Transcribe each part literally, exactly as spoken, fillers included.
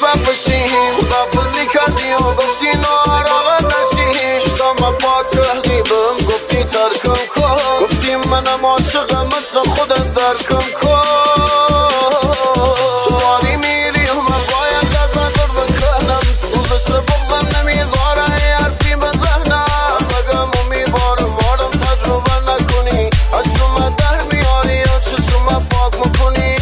خوشبخت بشیم. خدافظی کردی و گفتی ناراحت نشی. چیزا ما پاک کردی بهم گفتی ترکم کن. گفتی منم عاشقم مثل خودت درکم کن. تو باری میری و من باید تذکر بکنم. سوزش بغضم نمیذاره حرفی بزنم. بگم و میبارم آرم تجربه نکنی. عشقم در میاری یا چشم پاک میکنی.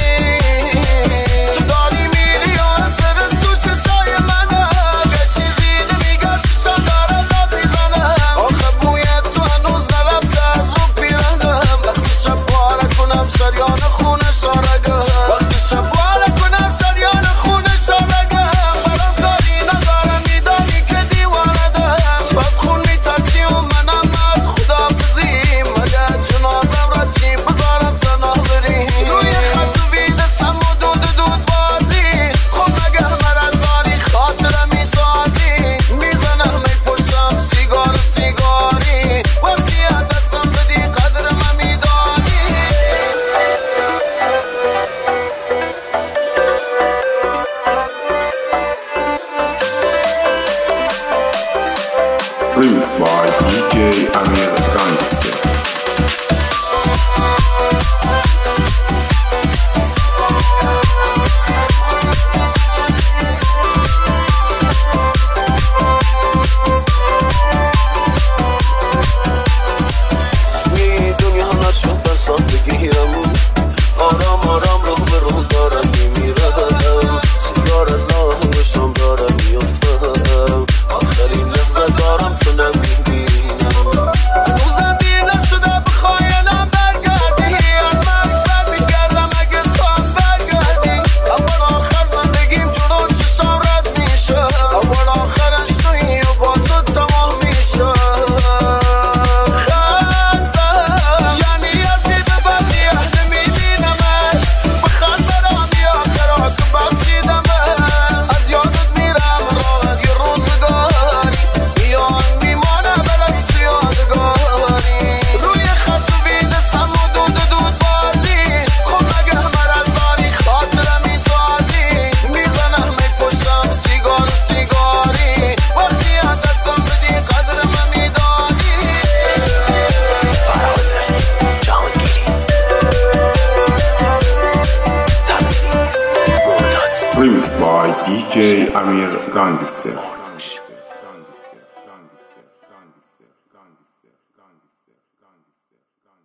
تو داری میری و اثر تو چشای منم. یه چیزی نمیگم چشم داره داد میزنم. آخه بوی تو هنوز نرفته از رو پیرنم. وقتی شب باره کنم شریان خونه سارگم. وقتی شب باره کنم شریان خونه سارگم. برام کاری ندارم میدانی که دیوانه‌دم. تو از خون میترسی و منم از خدافظی. مگه جنازم را چی بذارم تنها بری. روی خط و بیدستم و دود دود بازی. خب مگه مرض داری خاطرم میسازی. میزنم میپشتم سیگار و سیگاری. وقتی از دستم بدی قدر من میدانی. Remix by دی جی Amir Gangster. میدونی هم نشد بسات بگیرم. آرام آرام رو به رو دارم میمیرم. سیگار از لاه انگشتم دارم میافتم. آخرین لحظه دارم تو نمیبینم. هنوزم دیر نشده بخوای الان برگردی. از من بر میگردم اگه تو هم برگردی. اول آخر زندگیم جلو چشم رد میشه. اول آخرش تویی و با تو تمام میشه. خرزم یعنی از این به بقیه نمیبینمت. بخند برم یا خرا که بخشیدمت. از یادت میرم راحت یه روزگاری. میان میمانه بلد تو یادگاری. روی خط و بیدستم و دود دود بازی. خب مگه مرض داری خاطرم میسازی. میزنم میپشتم سیگار و سیگاری. وقتی از دستم بدی قدر من میدانی. فراز جهانگیری تمثیل مرداد. Remix by دی جی Amir Gangster.